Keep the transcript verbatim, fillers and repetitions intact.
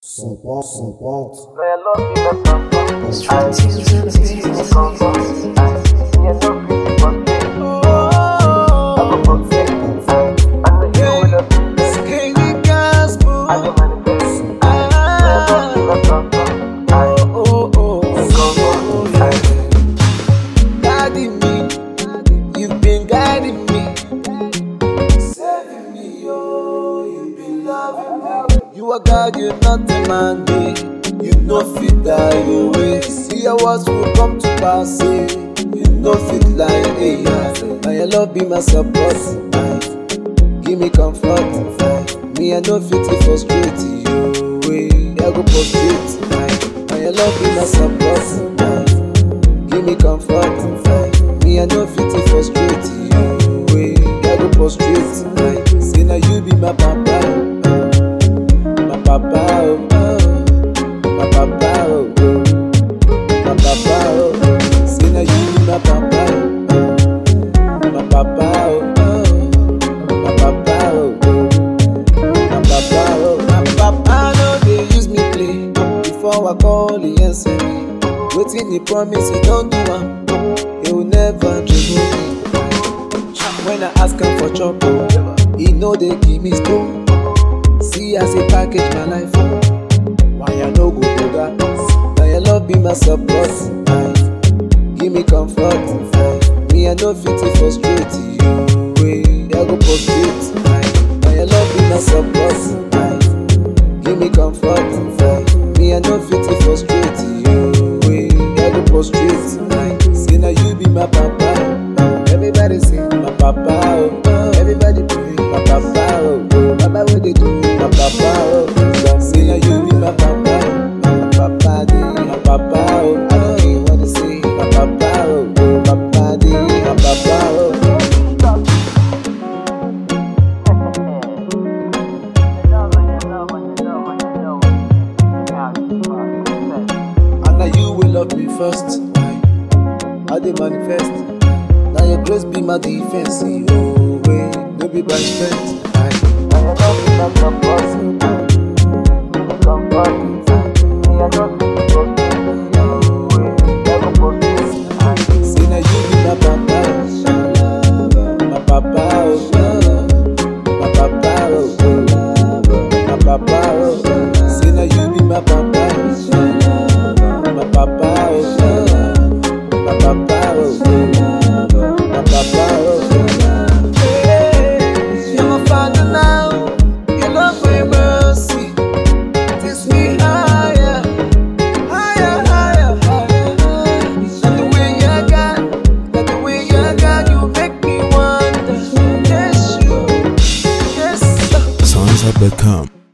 São Paulo, São Paulo. Guiding me, you've been guiding me, saving me, oh, you've been loving me. You are God, you're not a man, babe. You know fit die your way. See your words will come to pass, eh? You know fit lie, eh? Now your love be my support, aye. Give me comfort, aye. Me I know fit to frustrate you, eh? I go prostrate, aye. Now your love be my support, aye. Give me comfort, aye. Me I know fit to frustrate you, eh? I go prostrate, aye. Say now you be my papa, my papa, oh, my papa, oh, my papa, oh. Say now you be my papa, my papa, oh, my papa, oh, my papa, oh. My papa no dey use me play. Before I call, he answer me. Waiting he promise, he don't do am. He will never trouble me. When I ask him for trouble, he know they give me stone. See as he package my life, why I no go do that? Now your love be my support, aye. Give me comfort, aye. Me I no fit to frustrate you, eh? I go prostrate, aye. Now your love be my support, aye. Give me comfort, aye. Me I no fit to frustrate you, eh? I go prostrate, aye. Say now you be my papa, everybody say my papa, oh. Everybody pray, my papa, oh. Papa what they do, my papa, oh. Say now you be my papa, papa dey, my papa, oh. I don't care what they say, my papa, oh. Papa dey, my papa, oh. And now you will love me first, aye. I dey manifest. Now your grace be my defense, oh, way. No be by strength, aye. Now your love be my support, comfort, me I don't need to go you, way. Never prostrate, aye. Say now you be my papa, my papa, oh, my papa, oh, my papa, oh. Say now you be my papa, my papa, oh, my papa, oh, my papa, oh. Hey, you're my father now. Your love and mercy takes me higher, higher, higher, higher. And the way you got, and the way you got, you make me wonder. Yes, you, yes, sir. Songs have become